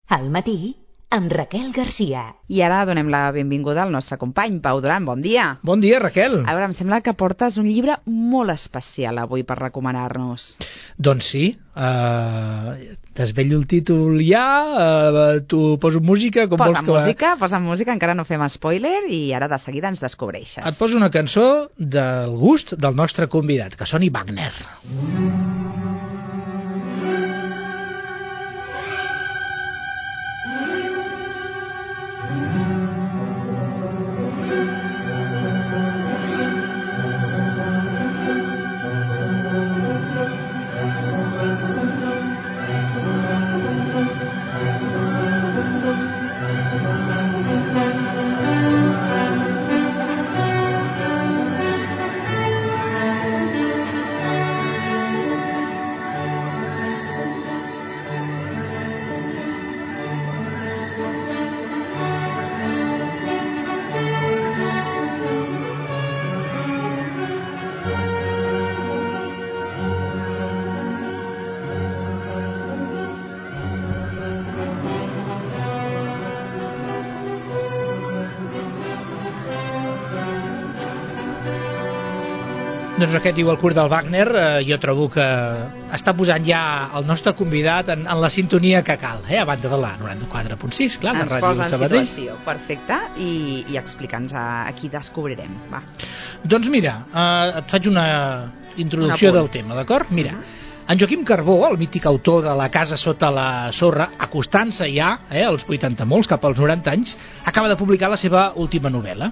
Al matí, amb Raquel Garcia. I ara donem la benvinguda al nostre company, Pau Duran. Bon dia. Bon dia, Raquel. A veure, em sembla que portes un llibre molt especial avui per recomanar-nos. Doncs sí, desvello el títol ja, tu poso música... Com Posa música, encara no fem spoiler i ara de seguida ens descobreixes. Et poso una cançó del gust del nostre convidat, que soni Wagner. Doncs aquest diu el curt del Wagner, jo trobo que està posant ja el nostre convidat en la sintonia que cal, a banda de la 94.6, clar, de Ràdio Sabadell. Ens posa en situació, perfecte, i explica'ns a qui descobrirem, va. Doncs mira, et faig una introducció del tema, d'acord? Mira, en Joaquim Carbó, el mític autor de La casa sota la sorra, acostant-se ja, als 80 molts, cap als 90 anys, acaba de publicar la seva última novel·la.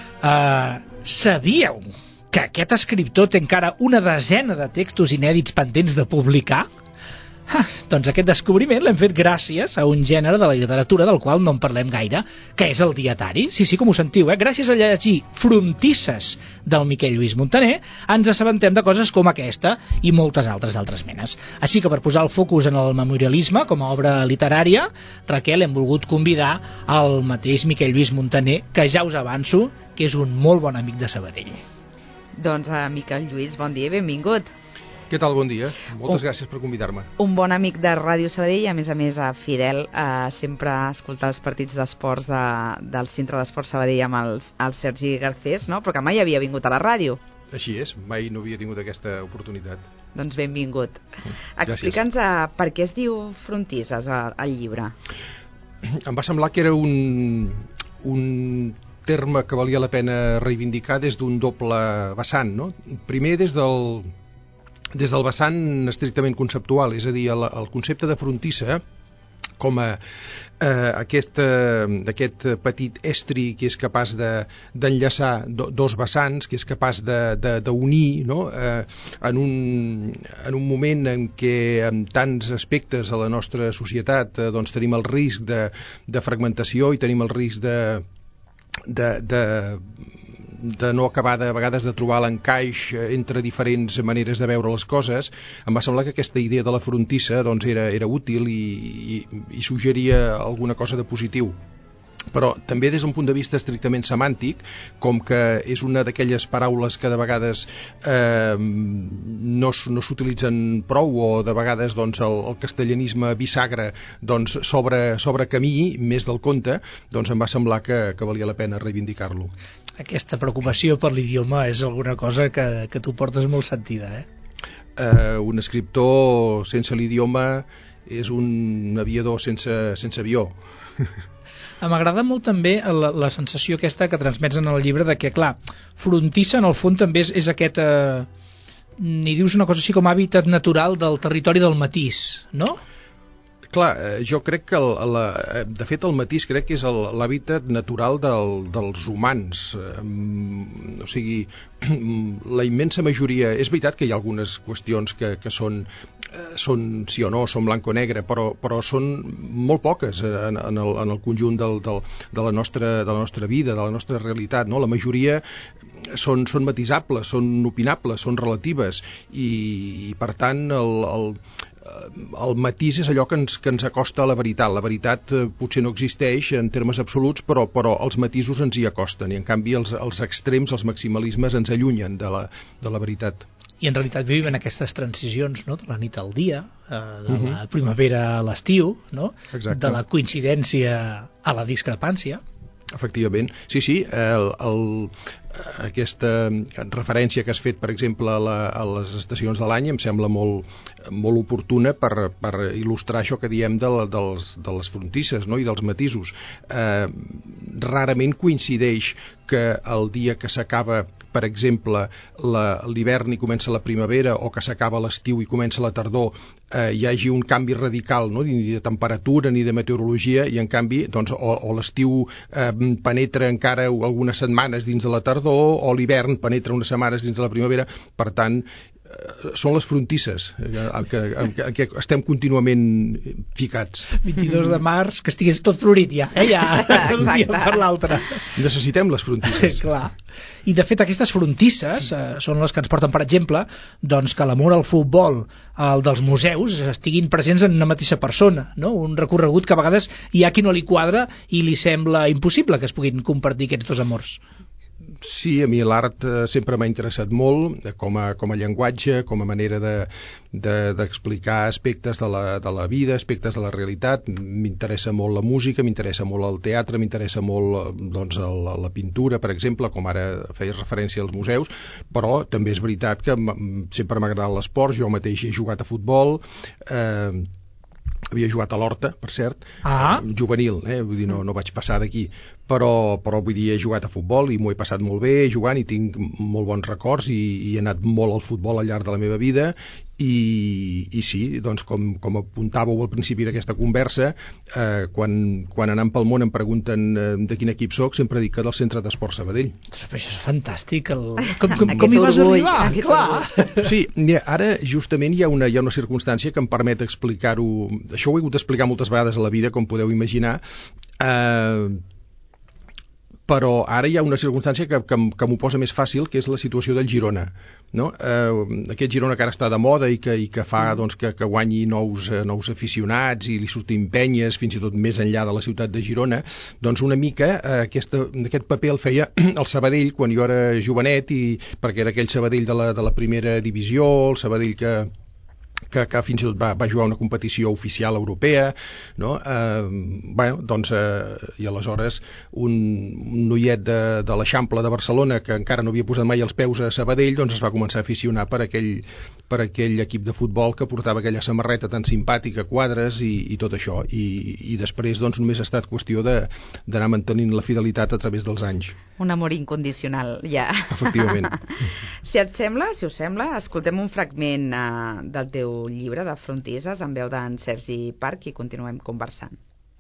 Sabíeu que aquest escriptor té encara una desena de textos inèdits pendents de publicar? Doncs aquest descobriment l'hem fet gràcies a un gènere de la literatura del qual no en parlem gaire, que és el dietari. Sí, com ho sentiu, gràcies a llegir Frontisses del Miquel Lluís Muntaner ens assabentem de coses com aquesta i moltes altres d'altres menes. Així que per posar el focus en el memorialisme com a obra literària, Raquel, hem volgut convidar al mateix Miquel Lluís Muntaner, que ja us avanço que és un molt bon amic de Sabadell. Doncs Miquel Lluís, bon dia i benvingut. Què tal, bon dia? Moltes gràcies per convidar-me. Un bon amic de Ràdio Sabadell i a més fidel a sempre escoltar els partits d'esports del Centre d'Esports Sabadell amb el Sergi Garcés, no? Però que mai havia vingut a la ràdio. Així és, mai no havia tingut aquesta oportunitat. Doncs benvingut. Explica'ns per què es diu Frontisses el llibre. Em va semblar que era un terme que valia la pena reivindicar des d'un doble vessant, no? Primer des del vessant estrictament conceptual, és a dir, el concepte de frontissa com a aquest petit estri que és capaç d'enllaçar dos vessants, que és capaç d'unir, no? En un moment en què en tants aspectes a la nostra societat doncs tenim el risc de fragmentació i tenim el risc de no acabar de vegades de trobar l'encaix entre diferents maneres de veure les coses, em va semblar que aquesta idea de la frontissa doncs era útil i suggeria alguna cosa de positiu. Però també des d'un punt de vista estrictament semàntic, com que és una d'aquelles paraules que de vegades no s'utilitzen prou, o de vegades doncs, el castellanisme bisagra doncs, sobre camí més del compte, doncs em va semblar que valia la pena reivindicar-lo. Aquesta preocupació per l'idioma és alguna cosa que tu portes molt sentida, Un escriptor sense l'idioma és un aviador sense avió. M'agrada molt també la sensació aquesta que transmets en el llibre de que, clar, frontissa en el fons també és aquest, n'hi dius una cosa així com hàbitat natural del territori del matís, no? Clar, jo crec que, de fet, el matís crec que és l'hàbitat natural dels humans. O sigui, la immensa majoria... És veritat que hi ha algunes qüestions que són sí o no, són blanc o negre, però són molt poques en el conjunt de la nostra vida, de la nostra realitat, no? La majoria són matisables, són opinables, són relatives, i per tant el matís és allò que ens acosta a la veritat. La veritat potser no existeix en termes absoluts, però els matisos ens hi acosten, i en canvi els extrems, els maximalismes ens allunyen de la veritat. i en realitat vivim en aquestes transicions, no?, de la nit al dia, de la primavera a l'estiu, no?, de la coincidència a la discrepància. Efectivament, sí, aquesta referència que has fet, per exemple, a les estacions de l'any em sembla molt oportuna per il·lustrar això que diem de les frontisses, no?, i dels matisos. Rarament coincideix que el dia que s'acaba, per exemple, l'hivern i comença la primavera, o que s'acaba l'estiu i comença la tardor, hi hagi un canvi radical, no?, ni de temperatura ni de meteorologia, i en canvi doncs, o l'estiu penetra encara algunes setmanes dins de la tardor, o l'hivern penetra unes setmanes dins de la primavera. Per tant, són les frontisses que estem contínuament ficats. 22 de març, que estigués tot florit ja, ja un dia per l'altre. Necessitem les frontisses. Clar. I de fet aquestes frontisses són les que ens porten, per exemple, doncs, que l'amor al futbol, el dels museus, estiguin presents en una mateixa persona, no? Un recorregut que a vegades hi ha qui no li quadra i li sembla impossible que es puguin compartir aquests dos amors. Sí, a mi l'art sempre m'ha interessat molt com a llenguatge, com a manera d'explicar aspectes de la vida, aspectes de la realitat. M'interessa molt la música, m'interessa molt el teatre, m'interessa molt doncs, la pintura, per exemple, com ara feies referència als museus, però també és veritat que sempre m'ha agradat l'esport. Jo mateix he jugat a futbol, havia jugat a l'Horta, per cert, juvenil, vull dir, no vaig passar d'aquí, però vull dir, he jugat a futbol i m'ho he passat molt bé jugant i tinc molt bons records i he anat molt al futbol al llarg de la meva vida i sí, doncs com apuntàveu al principi d'aquesta conversa, quan anant pel món em pregunten de quin equip soc, sempre dic que del Centre d'Esport Sabadell. Però això és fantàstic, com hi vas arribar? Clar. Sí, mira, ara justament hi ha una circumstància que em permet explicar-ho. Això ho he hagut d'explicar moltes vegades a la vida, com podeu imaginar, però ara hi ha una circumstància que m'ho posa més fàcil, que és la situació del Girona, no? Aquest Girona que ara està de moda i que fa doncs, que guanyi nous aficionats i li surtin penyes fins i tot més enllà de la ciutat de Girona. Doncs una mica aquest paper el feia el Sabadell quan jo era jovenet, perquè era aquell Sabadell de la primera divisió, el Sabadell que fins i tot va jugar una competició oficial europea, no? I aleshores un noiet de l'Eixample de Barcelona que encara no havia posat mai els peus a Sabadell, doncs es va començar a aficionar per aquell equip de futbol que portava aquella samarreta tan simpàtica, quadres i tot això, i després doncs només ha estat qüestió d'anar mantenint la fidelitat a través dels anys. Un amor incondicional, ja. Efectivament. Si us sembla, escoltem un fragment del teu llibre de Frontisses en veu d'en Sergi Parc i continuem conversant.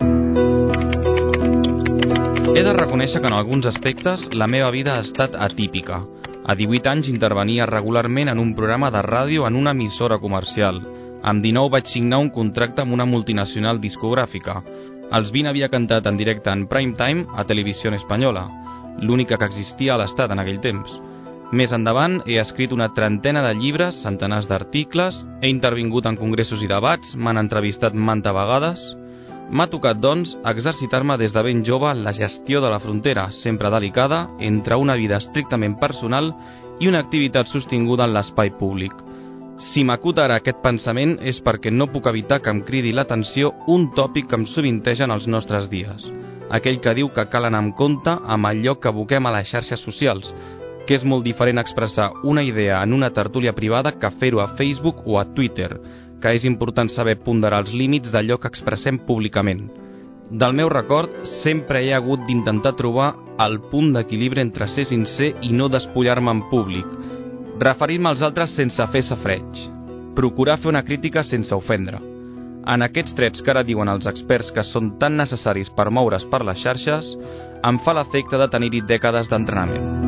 He de reconèixer que en alguns aspectes la meva vida ha estat atípica. A 18 anys intervenia regularment en un programa de ràdio en una emissora comercial. Amb 19 vaig signar un contracte amb una multinacional discogràfica. Als 20 havia cantat en directe en prime time a Televisió Espanyola, l'única que existia a l'estat en aquell temps. Més endavant he escrit una trentena de llibres, centenars d'articles, he intervingut en congressos i debats, m'han entrevistat manta vegades. M'ha tocat, doncs, exercitar-me des de ben jove en la gestió de la frontera, sempre delicada, entre una vida estrictament personal i una activitat sostinguda en l'espai públic. Si m'acut ara aquest pensament és perquè no puc evitar que em cridi l'atenció un tòpic que em sovinteja en els nostres dies, aquell que diu que cal anar amb compte amb allò que aboquem a les xarxes socials, que és molt diferent expressar una idea en una tertúlia privada que fer-ho a Facebook o a Twitter, que és important saber ponderar els límits d'allò que expressem públicament. Del meu record, sempre he hagut d'intentar trobar el punt d'equilibri entre ser sincer i no despullar-me en públic, referir-me als altres sense fer safreig, procurar fer una crítica sense ofendre. En aquests trets que ara diuen els experts que són tan necessaris per moure's per les xarxes, em fa l'efecte de tenir-hi dècades d'entrenament.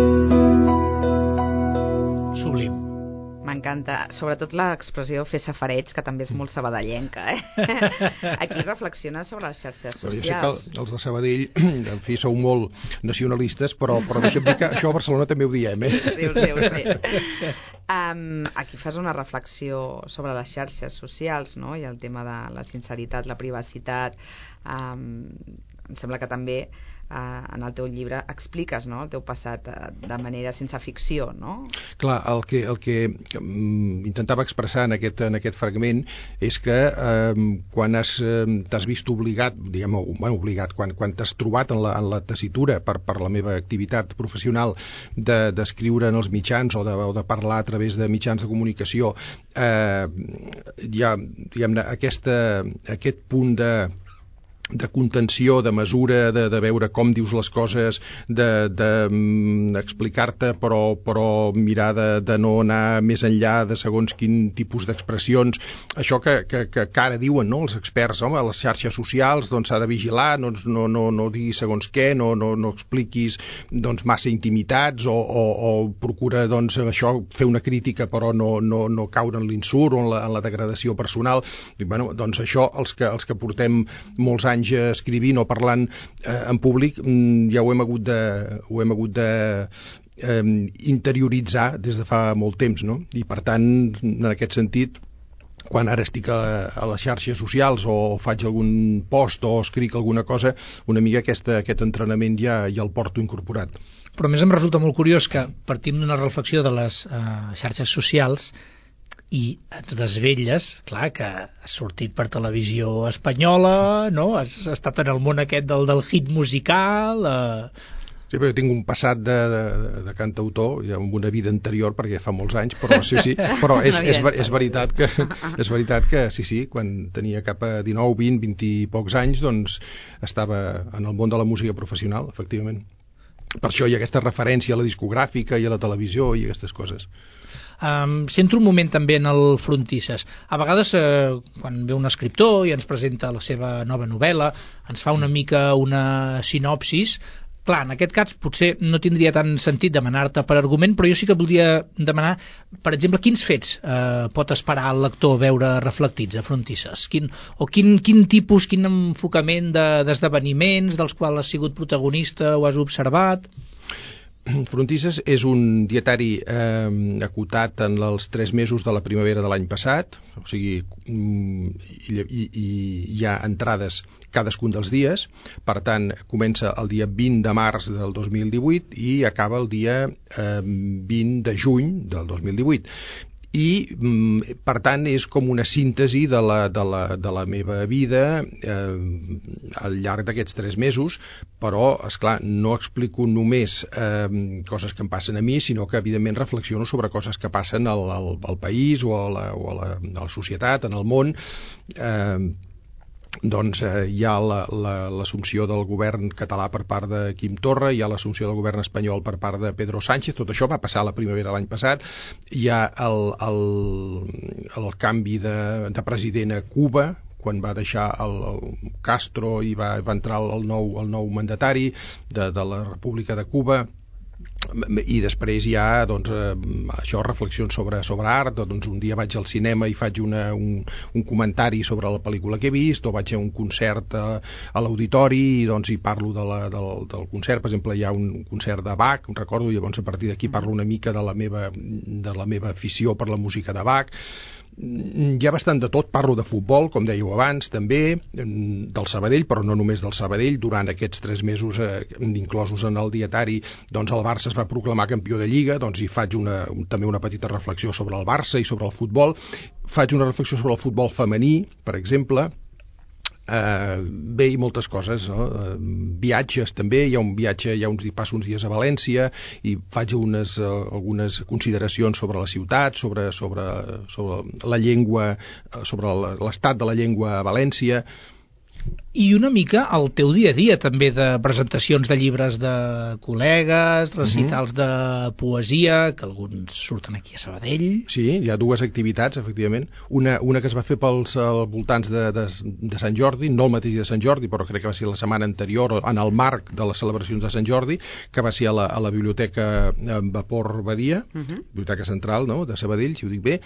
Sublim. M'encanta, sobretot l'expressió fer safareig, que també és molt sabadellenca, Aquí reflexiona sobre les xarxes socials. Jo sé que els de Sabadell, en fi, sou molt nacionalistes, però deixa'm dir que això a Barcelona també ho diem, Sí. Aquí fas una reflexió sobre les xarxes socials, no? I el tema de la sinceritat, la privacitat. Em sembla que també en el teu llibre expliques, no?, el teu passat de manera sense ficció, no? Clar, el que intentava expressar en aquest fragment és que quan t'has vist obligat, quan t'has trobat en la tessitura per la meva activitat professional d'escriure en els mitjans o de parlar a través de mitjans de comunicació, hi ha, diguem-ne, aquest punt de contenció, de mesura, de veure com dius les coses, d'explicar-te però mirar de no anar més enllà de segons quin tipus d'expressions. Això que ara diuen, no, els experts, home, a les xarxes socials doncs s'ha de vigilar, no diguis segons què, no expliquis doncs massa intimitats o procura doncs això, fer una crítica però no caure en l'insult o en la degradació personal. I, bueno, doncs això, els que portem molts anys escrivint o parlant en públic, ja ho hem hagut de interioritzar des de fa molt temps, no? I per tant, en aquest sentit, quan ara estic a les xarxes socials o faig algun post o escric alguna cosa, una mica aquest entrenament ja el porto incorporat. Però a més em resulta molt curiós que partim d'una reflexió de les xarxes socials i et desvelles, clar, que has sortit per televisió espanyola, no? Has estat en el món aquest del hit musical... Sí, però jo tinc un passat de cantautor, ja amb una vida anterior, perquè fa molts anys, però sí, però és veritat que sí, quan tenia cap a 19, 20, 20 i pocs anys, doncs estava en el món de la música professional, efectivament. Per això hi ha aquesta referència a la discogràfica i a la televisió i aquestes coses. Sento un moment també en el Frontisses. A vegades, quan ve un escriptor i ens presenta la seva nova novel·la, ens fa una mica una sinopsis. Clar, en aquest cas potser no tindria tant sentit demanar-te per argument, però jo sí que voldria demanar, per exemple, quins fets pot esperar el lector veure reflectits a Frontisses? Quin tipus, quin enfocament d'esdeveniments dels quals has sigut protagonista o has observat? Frontisses és un dietari acotat en els 3 mesos de la primavera de l'any passat, o sigui, hi ha entrades cadascun dels dies, per tant, comença el dia 20 de març del 2018 i acaba el dia 20 de juny del 2018. I, per tant, és com una síntesi de la meva vida al llarg d'aquests 3 mesos, però, esclar, no explico només coses que em passen a mi, sinó que, evidentment, reflexiono sobre coses que passen al país o a la societat, en el món. Doncs hi ha l'assumpció del govern català per part de Quim Torra, hi ha l'assumpció del govern espanyol per part de Pedro Sánchez, tot això va passar a la primavera de l'any passat, hi ha el canvi de president a Cuba, quan va deixar el Castro i va entrar el nou mandatari de la República de Cuba, i després hi ha doncs, això, reflexions sobre art. Doncs un dia vaig al cinema i faig un comentari sobre la pel·lícula que he vist, o vaig a un concert a l'auditori i doncs hi parlo del concert. Per exemple, hi ha un concert de Bach, recordo, i llavors a partir d'aquí parlo una mica de la meva afició per la música de Bach. Hi ha bastant de tot, parlo de futbol, com dèieu abans, també, del Sabadell, però no només del Sabadell. Durant aquests 3 mesos inclosos en el dietari, doncs el Barça es va proclamar campió de Lliga, doncs hi faig també una petita reflexió sobre el Barça i sobre el futbol. Faig una reflexió sobre el futbol femení, per exemple, bé, i moltes coses, no? Viatges també, passo uns dies a València i faig algunes consideracions sobre la ciutat, sobre la llengua, sobre l'estat de la llengua a València. I una mica el teu dia a dia també, de presentacions de llibres de col·legues, recitals de poesia, que alguns surten aquí a Sabadell. Sí, hi ha 2 activitats, efectivament. Una que es va fer pels voltants de Sant Jordi, no el mateix dia de Sant Jordi, però crec que va ser la setmana anterior, en el marc de les celebracions de Sant Jordi, que va ser a la Biblioteca Vapor Badia, Biblioteca Central, no?, de Sabadell, si ho dic bé.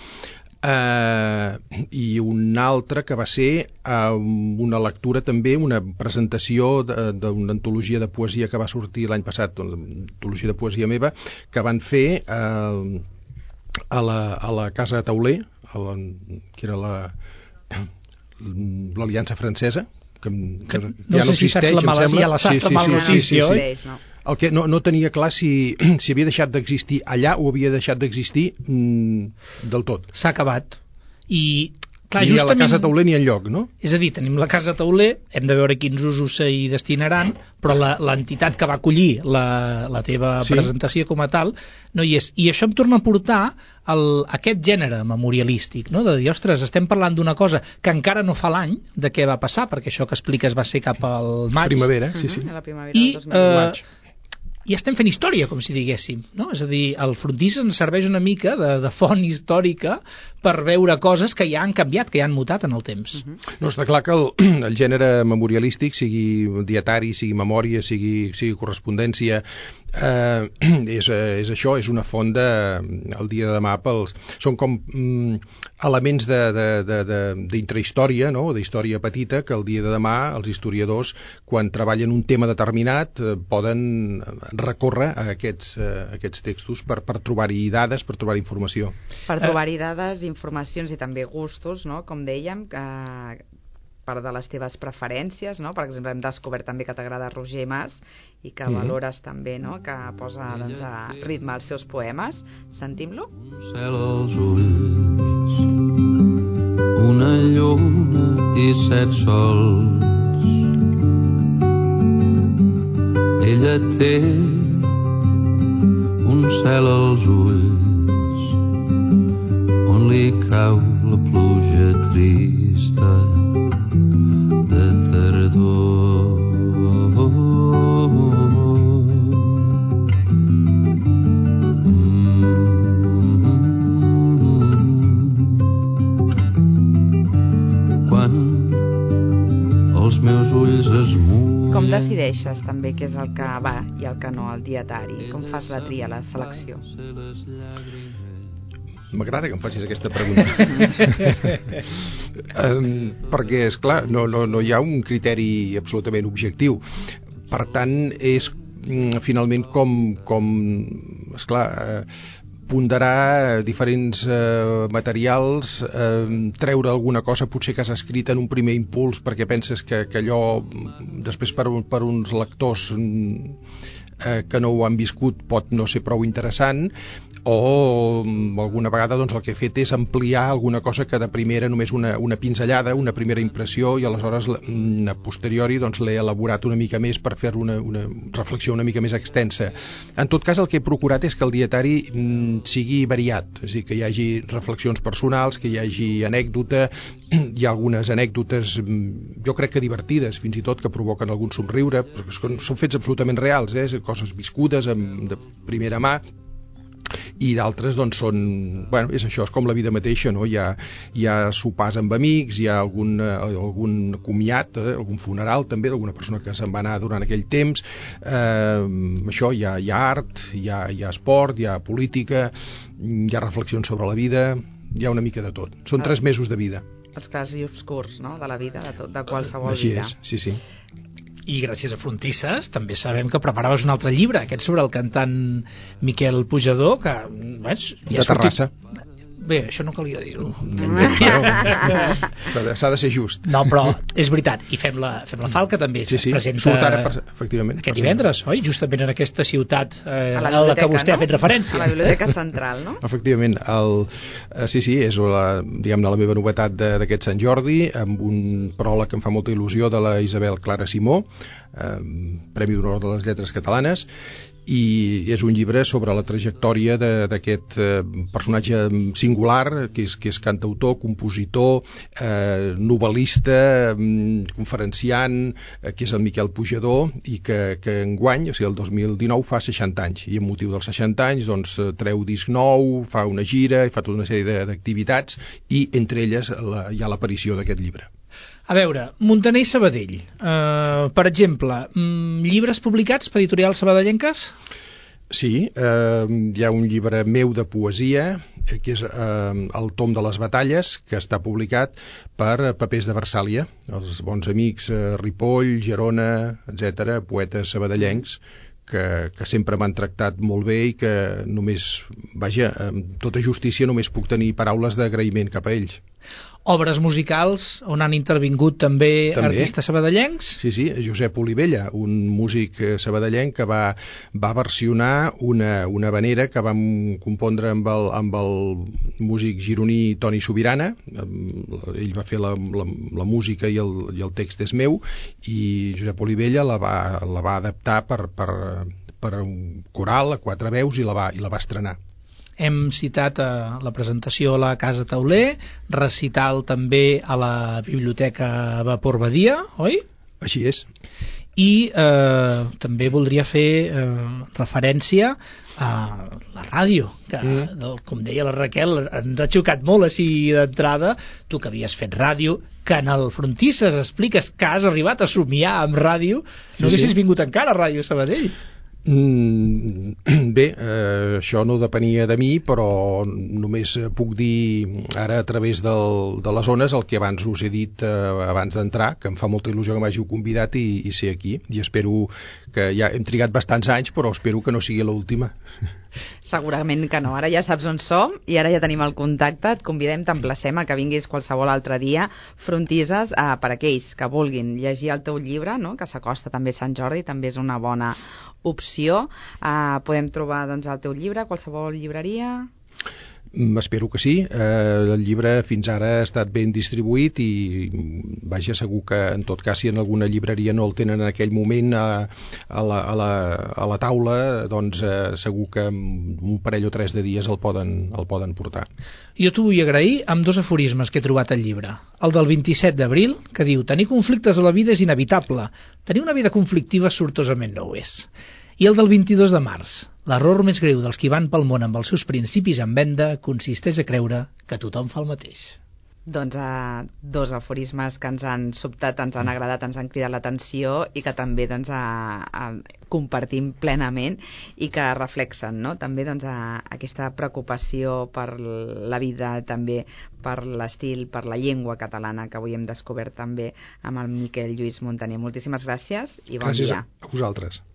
I un altre que va ser una lectura també, una presentació d'una antologia de poesia que va sortir l'any passat, una antologia de poesia meva, que van fer a la Casa Tauler, que era l'Aliança Francesa, que ja no sé si saps la mala notícia, oi? El que no tenia clar si havia deixat d'existir allà o havia deixat d'existir del tot. S'ha acabat. I clar, ni justament, a la Casa Tauler ni enlloc, no? És a dir, tenim la Casa Tauler, hem de veure quins usos s'hi destinaran, però l'entitat que va acollir la teva presentació com a tal no hi és. I això em torna a portar aquest gènere memorialístic, no? De dir, ostres, estem parlant d'una cosa que encara no fa l'any de què va passar, perquè això que expliques va ser cap al maig. Primavera, sí. La primavera del 2020. I estem fent història, com si diguéssim, no? És a dir, el frontis ens serveix una mica de font històrica per veure coses que ja han canviat, que ja han mutat en el temps. No, està clar que el gènere memorialístic, sigui dietari, sigui memòria, sigui correspondència, és això, és una font el dia de demà són com elements d'intrahistòria, no? D'història petita, que el dia de demà els historiadors, quan treballen un tema determinat, poden recórrer a aquests textos per trobar-hi dades, per trobar-hi informació. Per trobar-hi dades, informacions i també gustos, no? Com dèiem, part de les teves preferències, no? Per exemple, hem descobert també que t'agrada Roger Mas i que valores també, no? Que posa a ritme els seus poemes. Sentim-lo? Un cel als ulls, una lluna i 7 sols. Ella té un cel als ulls on li cau la pluja trista de tardor. Quan els meus ulls es mullen. Com decideixes també què és el que va i el que no al dietari? Com fas la tria, la selecció? M'agrada que em facis aquesta pregunta. Perquè, esclar, no hi ha un criteri absolutament objectiu. Per tant, és finalment com esclar, ponderar diferents materials, treure alguna cosa potser que has escrit en un primer impuls perquè penses que allò després per uns lectors que no ho han viscut pot no ser prou interessant, o alguna vegada doncs, el que he fet és ampliar alguna cosa que de primera només una pinzellada, una primera impressió, i aleshores a posteriori doncs, l'he elaborat una mica més per fer una reflexió una mica més extensa. En tot cas, el que he procurat és que el dietari sigui variat, és a dir, que hi hagi reflexions personals, que hi hagi anècdota, hi ha algunes anècdotes jo crec que divertides, fins i tot que provoquen algun somriure, perquè són fets absolutament reals, coses viscudes de primera mà, i d'altres doncs són, bueno, és això, és com la vida mateixa, no? Hi ha sopars amb amics, hi ha algun comiat, algun funeral també d'alguna persona que se'n va anar durant aquell temps, això, hi ha art, hi ha esport, hi ha política, hi ha reflexions sobre la vida, hi ha una mica de tot. Són 3 mesos de vida. Els clars i obscurs, no?, de la vida, de qualsevol Així vida. Així és, sí. I gràcies a Frontisses també sabem que preparaves un altre llibre, aquest sobre el cantant Miquel Pujador, que veig, ja de Terrassa. Bé, això no calia dir-ho. S'ha de ser just. No, però és veritat, i fem la falca també. Sí, presenta surt ara, efectivament. Aquest divendres, oi? Justament en aquesta ciutat a la que vostè ha fet referència. A la Biblioteca Central, no? Efectivament. Sí, és diguem-ne la meva novetat d'aquest Sant Jordi, amb un pròleg que em fa molta il·lusió de la Isabel Clara Simó, Premi d'Honor de les Lletres Catalanes, i és un llibre sobre la trajectòria d'aquest personatge singular, que és cantautor, compositor, novel·lista, conferenciant, que és el Miquel Pujador, i que enguany, o sigui, el 2019, fa 60 anys, i amb motiu dels 60 anys doncs, treu disc nou, fa una gira, i fa tota una sèrie d'activitats, i entre elles hi ha l'aparició d'aquest llibre. A veure, Muntaner i Sabadell, per exemple, llibres publicats per editorials sabadellenques? Sí, hi ha un llibre meu de poesia, que és el Tom de les Batalles, que està publicat per Papers de Versàlia, els bons amics Ripoll, Gerona, etc., poetes sabadellencs, que sempre m'han tractat molt bé i que només, vaja, amb tota justícia només puc tenir paraules d'agraïment cap a ells. Obres musicals on han intervingut també artistes sabadellencs? Sí, Josep Olivella, un músic sabadellenc que va versionar una havanera que vam compondre amb el músic gironí Toni Subirana. Ell va fer la música i el text és meu, i Josep Olivella la va adaptar per un coral a 4 veus i la va estrenar. Hem citat la presentació a la Casa Tauler, recital també a la Biblioteca Vapor Badia, oi? Així és. I també voldria fer referència a la ràdio, que, com deia la Raquel, ens ha xocat molt així d'entrada, tu que havies fet ràdio, que en el Frontisses expliques que has arribat a somiar amb ràdio, no haguessis vingut encara a Ràdio Sabadell. Bé, això no depenia de mi, però només puc dir ara a través de les ones el que abans us he dit abans d'entrar, que em fa molta il·lusió que m'hàgiu convidat i ser aquí, i espero que ja hem trigat bastants anys, però espero que no sigui l'última. Segurament que no, ara ja saps on som i ara ja tenim el contacte, et convidem, t'emplacem a que vinguis qualsevol altre dia. Frontisses, per aquells que vulguin llegir el teu llibre, no? Que s'acosta també a Sant Jordi, també és una bona opció. Podem trobar doncs, el teu llibre a qualsevol llibreria? Espero que sí. El llibre fins ara ha estat ben distribuït i vaja, segur que en tot cas si en alguna llibreria no el tenen en aquell moment a la taula, doncs segur que en un parell o 3 de dies el poden portar. Jo t'ho vull agrair amb 2 aforismes que he trobat al llibre. El del 27 d'abril, que diu: tenir conflictes a la vida és inevitable, tenir una vida conflictiva sortosament no ho és. I el del 22 de març: l'error més greu dels qui van pel món amb els seus principis en venda consisteix a creure que tothom fa el mateix. Doncs 2 aforismes que ens han sobtat, ens han agradat, ens han cridat l'atenció i que també doncs, compartim plenament i que reflexen, no? També doncs, aquesta preocupació per la vida, també per l'estil, per la llengua catalana que avui hem descobert també amb el Miquel Lluís Montaner. Moltíssimes gràcies i bon dia. Gràcies a vosaltres.